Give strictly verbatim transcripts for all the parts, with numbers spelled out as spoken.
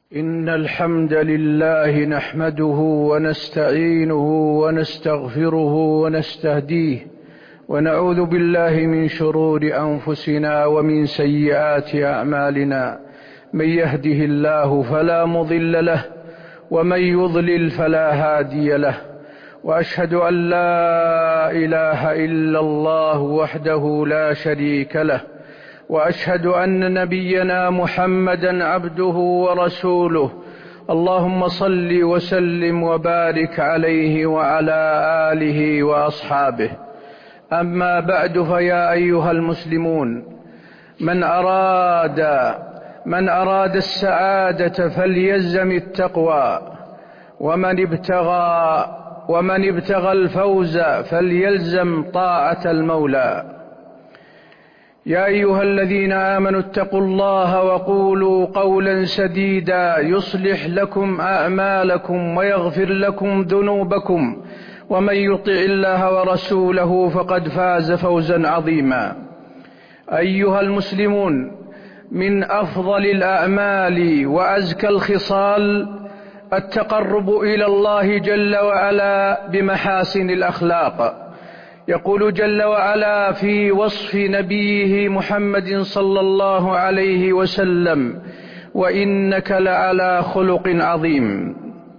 إن الحمد لله نحمده ونستعينه ونستغفره ونستهديه ونعوذ بالله من شرور أنفسنا ومن سيئات أعمالنا. من يهده الله فلا مضل له ومن يضلل فلا هادي له، وأشهد أن لا إله إلا الله وحده لا شريك له، وأشهد أن نبينا محمدا عبده ورسوله. اللهم صل وسلم وبارك عليه وعلى آله وأصحابه. أما بعد، فيا أيها المسلمون، من أراد من أراد السعادة فليلزم التقوى، ومن ابتغى ومن ابتغى الفوز فليلزم طاعة المولى. يا أيها الذين آمنوا اتقوا الله وقولوا قولا سديدا يصلح لكم أعمالكم ويغفر لكم ذنوبكم، ومن يطع الله ورسوله فقد فاز فوزا عظيما. أيها المسلمون، من أفضل الأعمال وأزكى الخصال التقرب إلى الله جل وعلا بمحاسن الأخلاق. يقول جل وعلا في وصف نبيه محمد صلى الله عليه وسلم: وإنك لعلى خلق عظيم.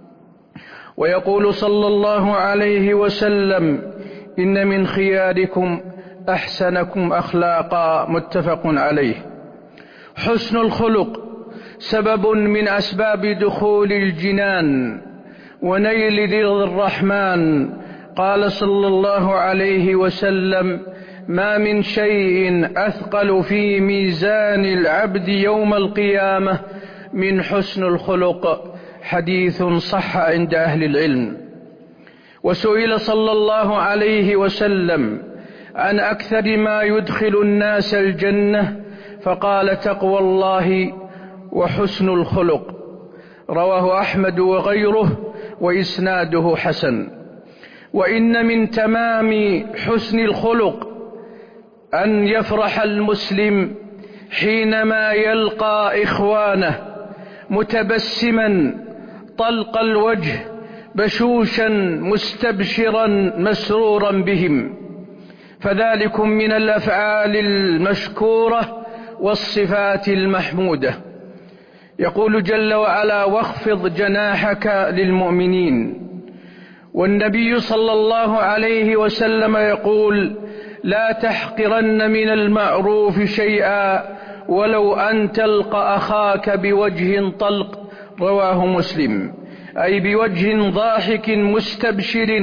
ويقول صلى الله عليه وسلم: إن من خياركم أحسنكم أخلاقا. متفق عليه. حسن الخلق سبب من أسباب دخول الجنان ونيل رضا الرحمن. قال صلى الله عليه وسلم: ما من شيء أثقل في ميزان العبد يوم القيامة من حسن الخلق. حديث صح عند أهل العلم. وسئل صلى الله عليه وسلم عن أكثر ما يدخل الناس الجنة، فقال: تقوى الله وحسن الخلق. رواه أحمد وغيره وإسناده حسن. وإن من تمام حسن الخلق أن يفرح المسلم حينما يلقى إخوانه متبسما طلق الوجه بشوشا مستبشرا مسرورا بهم، فذلكم من الأفعال المشكورة والصفات المحمودة. يقول جل وعلا: واخفض جناحك للمؤمنين. والنبي صلى الله عليه وسلم يقول: لا تحقرن من المعروف شيئا ولو أن تلقى أخاك بوجه طلق. رواه مسلم. أي بوجه ضاحك مستبشر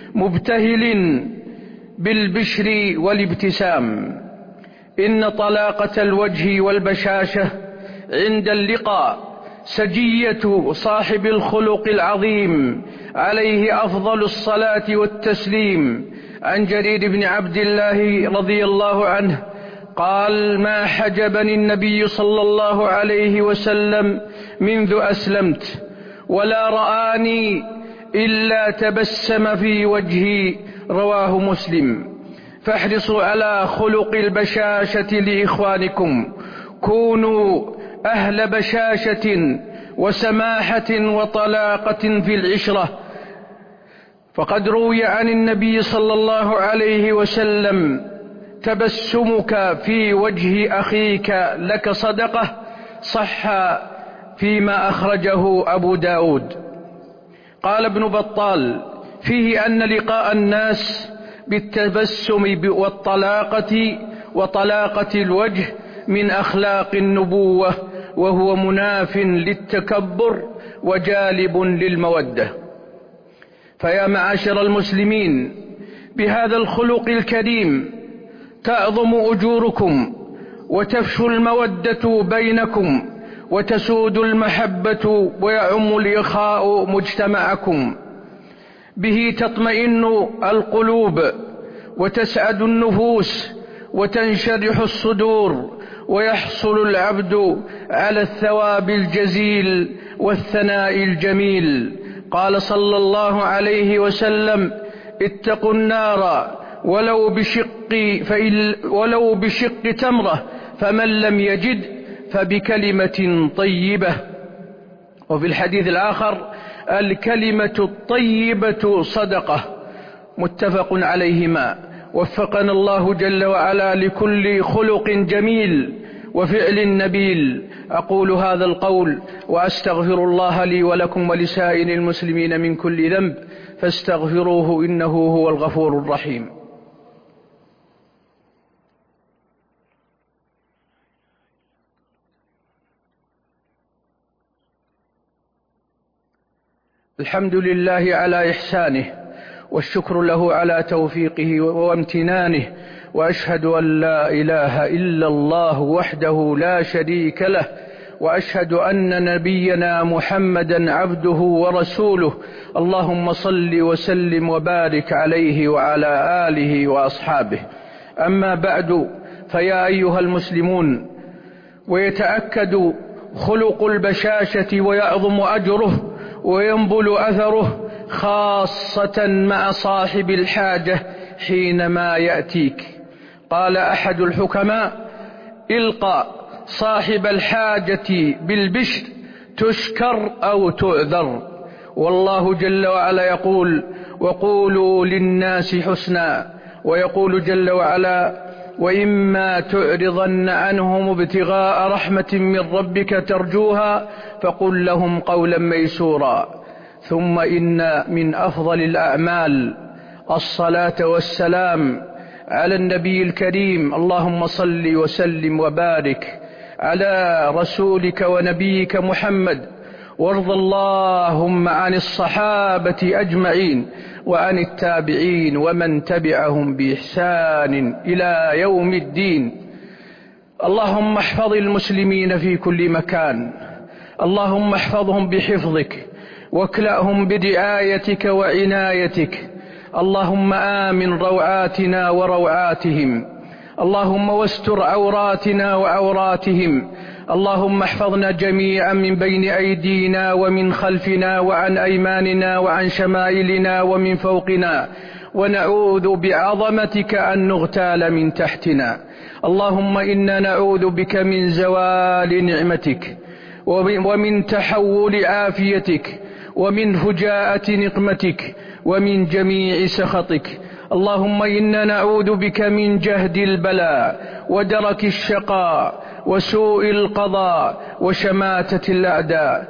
مبتهل بالبشر والابتسام. إن طلاقة الوجه والبشاشة عند اللقاء سجية صاحب الخلق العظيم، عليه أفضل الصلاة والتسليم. عن جرير بن عبد الله رضي الله عنه قال: ما حجبني النبي صلى الله عليه وسلم منذ أسلمت، ولا رآني إلا تبسم في وجهي. رواه مسلم. فاحرصوا على خلق البشاشة لإخوانكم، كونوا أهل بشاشة وسماحة وطلاقة في العشرة. فقد روي عن النبي صلى الله عليه وسلم: تبسمك في وجه أخيك لك صدقة. صح فيما أخرجه أبو داود. قال ابن بطال: فيه أن لقاء الناس بالتبسم والطلاقة وطلاقة الوجه من أخلاق النبوة، وهو مناف للتكبر وجالب للمودة. فيا معاشر المسلمين، بهذا الخلق الكريم تعظم أجوركم وتفشو المودة بينكم وتسود المحبة ويعم الإخاء مجتمعكم. به تطمئن القلوب وتسعد النفوس وتنشرح الصدور، ويحصل العبد على الثواب الجزيل والثناء الجميل. قال صلى الله عليه وسلم: اتقوا النار ولو بشق, فإن ولو بشق تمرة، فمن لم يجد فبكلمة طيبة. وفي الحديث الآخر: الكلمة الطيبة صدقة. متفق عليهما. وفقنا الله جل وعلا لكل خلق جميل وفعل نبيل. أقول هذا القول وأستغفر الله لي ولكم ولسائر المسلمين من كل ذنب، فاستغفروه إنه هو الغفور الرحيم. الحمد لله على إحسانه، والشكر له على توفيقه وامتنانه، وأشهد أن لا إله إلا الله وحده لا شريك له، وأشهد أن نبينا محمدا عبده ورسوله. اللهم صل وسلم وبارك عليه وعلى آله وأصحابه. أما بعد، فيا أيها المسلمون، ويتأكد خلق البشاشة ويعظم أجره وينبل أثره، خاصة مع صاحب الحاجة حينما يأتيك. قال أحد الحكماء: القى صاحب الحاجة بالبشر تشكر أو تعذر. والله جل وعلا يقول: وقولوا للناس حسنا. ويقول جل وعلا: وإما تعرضن عنهم ابتغاء رحمة من ربك ترجوها فقل لهم قولا ميسورا. ثم إن من أفضل الأعمال الصلاة والسلام على النبي الكريم. اللهم صل وسلم وبارك على رسولك ونبيك محمد، وارض اللهم عن الصحابة أجمعين وعن التابعين ومن تبعهم بإحسان إلى يوم الدين. اللهم احفظ المسلمين في كل مكان، اللهم احفظهم بحفظك واكلأهم برعايتك وعنايتك. اللهم آمن روعاتنا وروعاتهم، اللهم واستر عوراتنا وعوراتهم. اللهم احفظنا جميعا من بين أيدينا ومن خلفنا وعن أيماننا وعن شمائلنا ومن فوقنا، ونعوذ بعظمتك أن نغتال من تحتنا. اللهم إنا نعوذ بك من زوال نعمتك ومن تحول عافيتك ومن فجاءة نقمتك ومن جميع سخطك. اللهم إنا نعوذ بك من جهد البلاء ودرك الشقاء وسوء القضاء وشماتة الأعداء.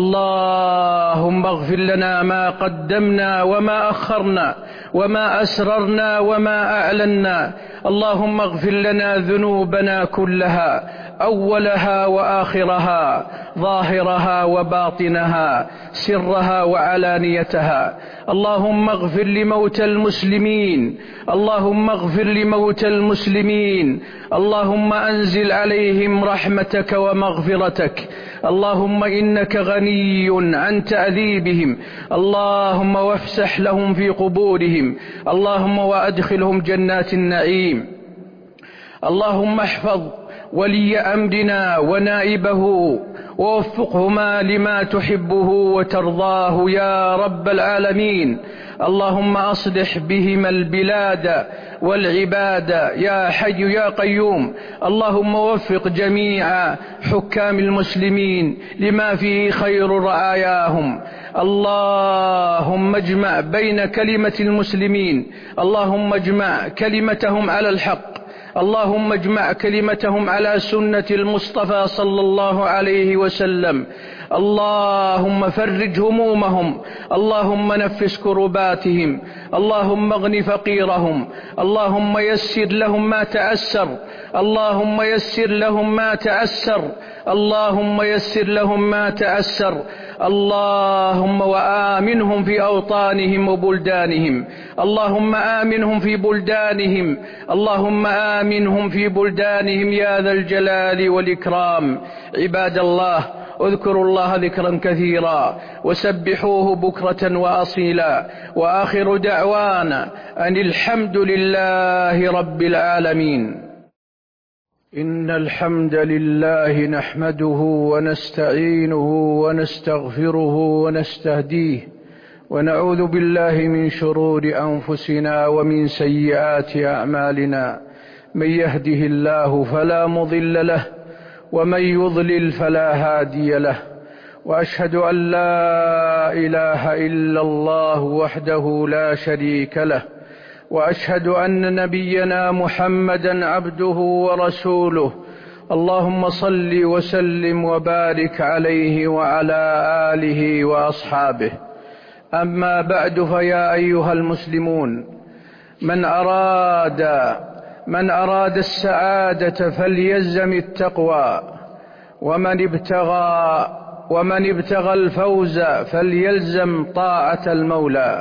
اللهم اغفر لنا ما قدمنا وما أخرنا وما أسررنا وما أعلنا. اللهم اغفر لنا ذنوبنا كلها، أولها وآخرها، ظاهرها وباطنها، سرها وعلانيتها. اللهم اغفر لموتى المسلمين، اللهم اغفر لموتى المسلمين. اللهم أنزل عليهم رحمتك ومغفرتك. اللهم إنك غني عن تعذيبهم. اللهم وافسح لهم في قبورهم. اللهم وأدخلهم جنات النعيم. اللهم احفظ ولي أمرنا ونائبه ووفقهما لما تحبه وترضاه يا رب العالمين. اللهم أصلح بهما البلاد والعباد يا حي يا قيوم. اللهم وفق جميع حكام المسلمين لما فيه خير رعاياهم. اللهم اجمع بين كلمة المسلمين، اللهم اجمع كلمتهم على الحق، اللهم اجمع كلمتهم على سنة المصطفى صلى الله عليه وسلم. اللهم فرج همومهم، اللهم نفس كرباتهم، اللهم اغن فقيرهم، اللهم يسر لهم ما تأسر، اللهم يسر لهم ما تأسر، اللهم يسر لهم ما تأسر. اللهم وآمنهم في أوطانهم وبلدانهم، اللهم آمنهم في بلدانهم، اللهم آمنهم في بلدانهم يا ذا الجلال والإكرام. عباد الله، اذكروا الله ذكرا كثيرا وسبحوه بكرة وأصيلا، وآخر دعوانا أن الحمد لله رب العالمين. إن الحمد لله نحمده ونستعينه ونستغفره ونستهديه، ونعوذ بالله من شرور أنفسنا ومن سيئات أعمالنا. من يهده الله فلا مضل له، ومن يضلل فلا هادي له، وأشهد أن لا إله إلا الله وحده لا شريك له، وأشهد أن نبينا محمدا عبده ورسوله. اللهم صل وسلم وبارك عليه وعلى آله وأصحابه. أما بعد، فيا أيها المسلمون، من أراد من أراد السعادة فليلزم التقوى، ومن ابتغى ومن ابتغى الفوز فليلزم طاعة المولى.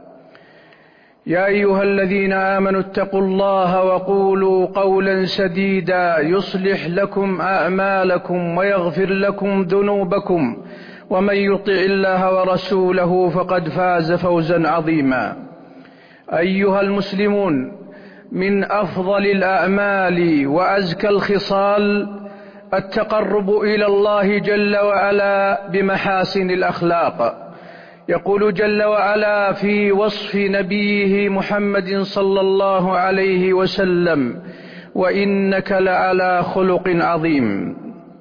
يا أيها الذين آمنوا اتقوا الله وقولوا قولا سديدا يصلح لكم أعمالكم ويغفر لكم ذنوبكم، ومن يطع الله ورسوله فقد فاز فوزا عظيما. أيها المسلمون، من أفضل الأعمال وأزكى الخصال التقرب إلى الله جل وعلا بمحاسن الأخلاق. يقول جل وعلا في وصف نبيه محمد صلى الله عليه وسلم: وإنك لعلى خلق عظيم.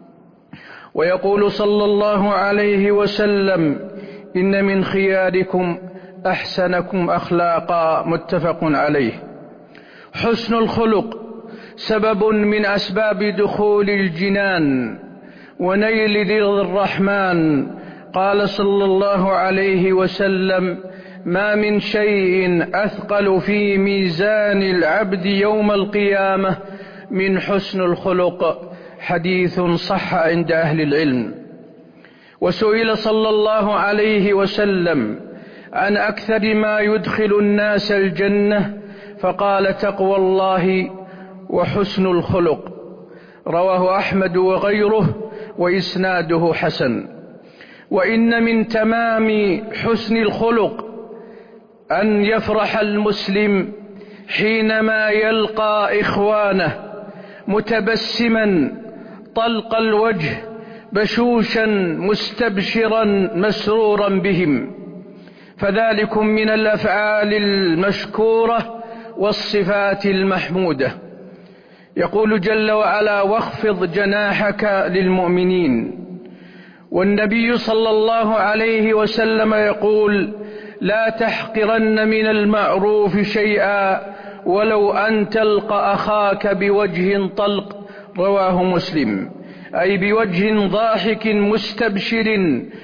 ويقول صلى الله عليه وسلم: إن من خياركم أحسنكم أخلاقا. متفق عليه. حسن الخلق سبب من أسباب دخول الجنان ونيل رضا الرحمن. قال صلى الله عليه وسلم: ما من شيء أثقل في ميزان العبد يوم القيامة من حسن الخلق. حديث صح عند أهل العلم. وسئل صلى الله عليه وسلم عن أكثر ما يدخل الناس الجنة، فقال: تقوى الله وحسن الخلق. رواه أحمد وغيره، وإسناده حسن. وإن من تمام حسن الخلق أن يفرح المسلم حينما يلقى إخوانه متبسما طلق الوجه، بشوشا مستبشرا مسرورا بهم، فذلكم من الأفعال المشكورة والصفات المحمودة. يقول جل وعلا: واخفض جناحك للمؤمنين. والنبي صلى الله عليه وسلم يقول: لا تحقرن من المعروف شيئا ولو أن تلقى أخاك بوجه طلق. رواه مسلم. أي بوجه ضاحك مستبشر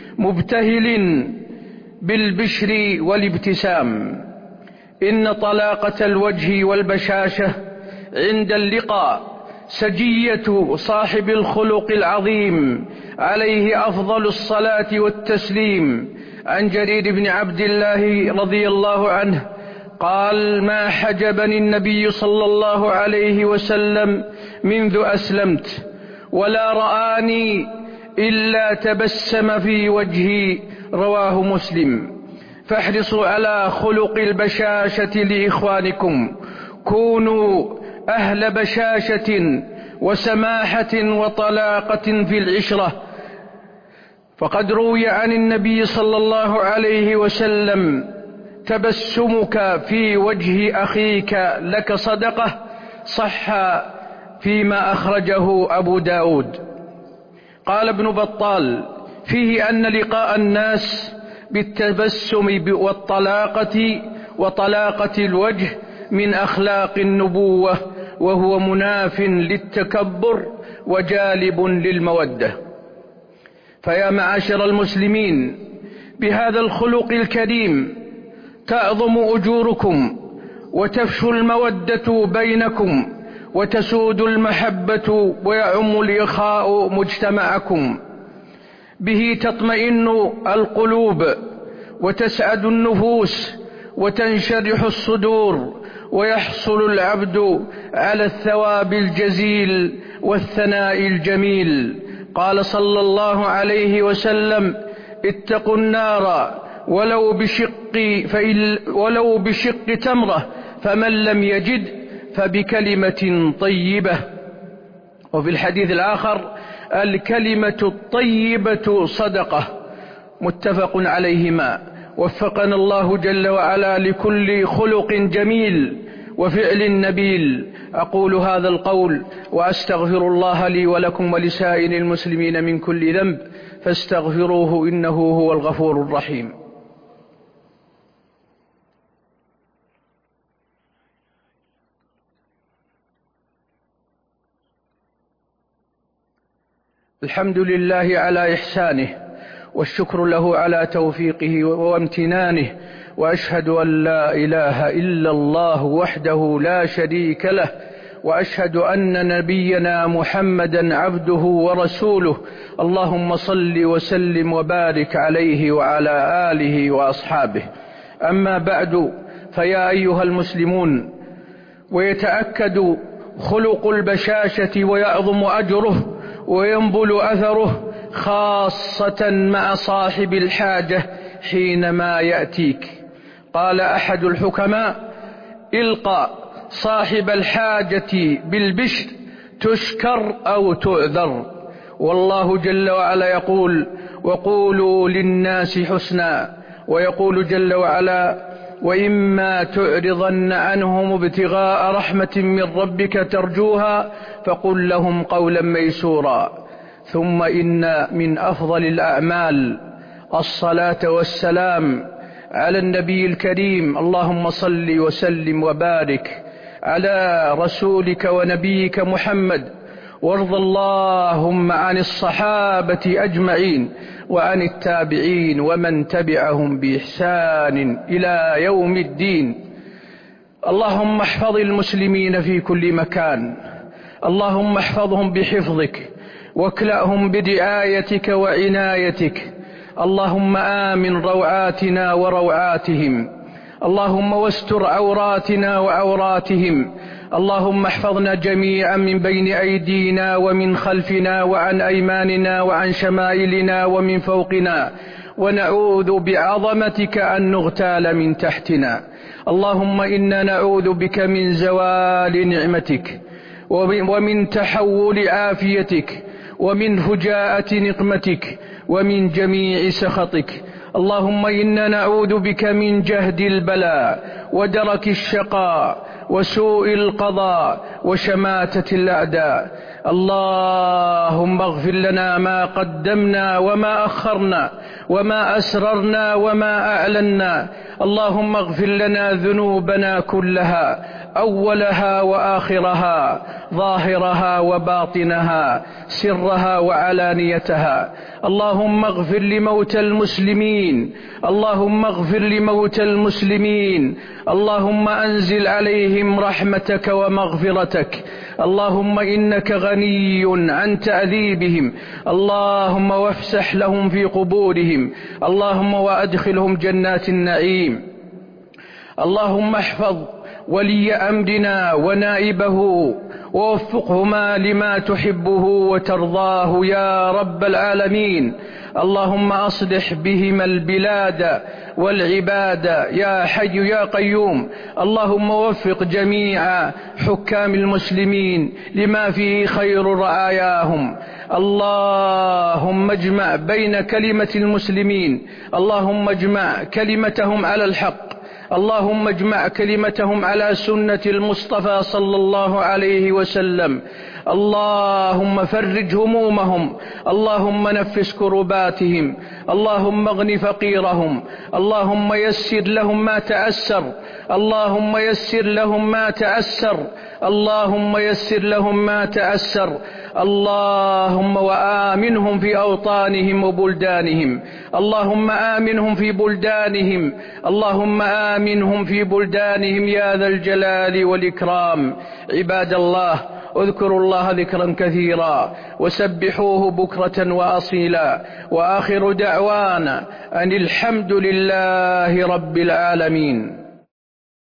مبتهل بالبشر والابتسام. إن طلاقة الوجه والبشاشة عند اللقاء سجية صاحب الخلق العظيم، عليه أفضل الصلاة والتسليم. عن جرير بن عبد الله رضي الله عنه قال: ما حجبني النبي صلى الله عليه وسلم منذ أسلمت، ولا رآني إلا تبسم في وجهي. رواه مسلم. فاحرصوا على خلق البشاشة لإخوانكم، كونوا أهل بشاشة وسماحة وطلاقة في العشرة. فقد روي عن النبي صلى الله عليه وسلم: تبسمك في وجه أخيك لك صدقة. صح فيما أخرجه أبو داود. قال ابن بطال: فيه أن لقاء الناس بالتبسم والطلاقة وطلاقة الوجه من أخلاق النبوة، وهو مناف للتكبر وجالب للمودة. فيا معاشر المسلمين، بهذا الخلق الكريم تعظم أجوركم، وتفشو المودة بينكم، وتسود المحبة، ويعم الإخاء مجتمعكم. به تطمئن القلوب، وتسعد النفوس، وتنشرح الصدور، ويحصل العبد على الثواب الجزيل والثناء الجميل. قال صلى الله عليه وسلم: اتقوا النار ولو بشق, ولو بشق تمرة، فمن لم يجد فبكلمة طيبة. وفي الحديث الآخر: الكلمة الطيبة صدقة. متفق عليهما. وفقنا الله جل وعلا لكل خلق جميل، وفعل نبيل. أقول هذا القول وأستغفر الله لي ولكم ولسائر المسلمين من كل ذنب فاستغفروه إنه هو الغفور الرحيم. الحمد لله على إحسانه والشكر له على توفيقه وامتنانه، وأشهد أن لا إله إلا الله وحده لا شريك له، وأشهد أن نبينا محمدا عبده ورسوله. اللهم صل وسلم وبارك عليه وعلى آله وأصحابه. أما بعد، فيا أيها المسلمون، ويتأكد خلق البشاشة ويعظم أجره وينبل أثره خاصة مع صاحب الحاجة حينما يأتيك. قال أحد الحكماء: إلقى صاحب الحاجة بالبشر تشكر أو تؤذر. والله جل وعلا يقول: وقولوا للناس حسنا، ويقول جل وعلا: وإما تعرضن عنهم ابتغاء رحمة من ربك ترجوها فقل لهم قولا ميسورا. ثم إن من أفضل الأعمال الصلاة والسلام على النبي الكريم. اللهم صل وسلم وبارك على رسولك ونبيك محمد، وارض اللهم عن الصحابة أجمعين وعن التابعين ومن تبعهم بإحسان إلى يوم الدين. اللهم احفظ المسلمين في كل مكان، اللهم احفظهم بحفظك واكلأهم برعايتك وعنايتك. اللهم آمن روعاتنا وروعاتهم، اللهم واستر عوراتنا وعوراتهم. اللهم احفظنا جميعا من بين أيدينا ومن خلفنا وعن أيماننا وعن شمائلنا ومن فوقنا، ونعوذ بعظمتك أن نغتال من تحتنا. اللهم إنا نعوذ بك من زوال نعمتك ومن تحول عافيتك ومن فجاءة نقمتك ومن جميع سخطك. اللهم إنا نعوذ بك من جهد البلاء ودرك الشقاء وسوء القضاء وشماتة الأعداء. اللهم اغفر لنا ما قدمنا وما أخرنا وما أسررنا وما أعلنا. اللهم اغفر لنا ذنوبنا كلها، أولها وآخرها، ظاهرها وباطنها، سرها وعلانيتها. اللهم اغفر لموتى المسلمين، اللهم اغفر لموتى المسلمين. اللهم أنزل عليهم رحمتك ومغفرتك. اللهم إنك غني عن تعذيبهم. اللهم وافسح لهم في قبورهم. اللهم وأدخلهم جنات النعيم. اللهم احفظ ولي أمرنا ونائبه ووفقهما لما تحبه وترضاه يا رب العالمين. اللهم أصلح بهما البلاد والعباد يا حي يا قيوم. اللهم وفق جميع حكام المسلمين لما فيه خير رعاياهم. اللهم اجمع بين كلمة المسلمين، اللهم اجمع كلمتهم على الحق، اللهم اجمع كلمتهم على سنة المصطفى صلى الله عليه وسلم. اللهم فرج همومهم، اللهم نفس كرباتهم، اللهم اغن فقيرهم، اللهم يسر لهم ما تأسر، اللهم يسر لهم ما تأسر، اللهم يسر لهم ما تأسر. اللهم وآمنهم في أوطانهم وبلدانهم، اللهم آمنهم في بلدانهم، اللهم آمنهم في بلدانهم يا ذا الجلال والإكرام. عباد الله، اذكروا الله ذكرا كثيرا وسبحوه بكرة وأصيلا، وآخر دعوانا أن الحمد لله رب العالمين.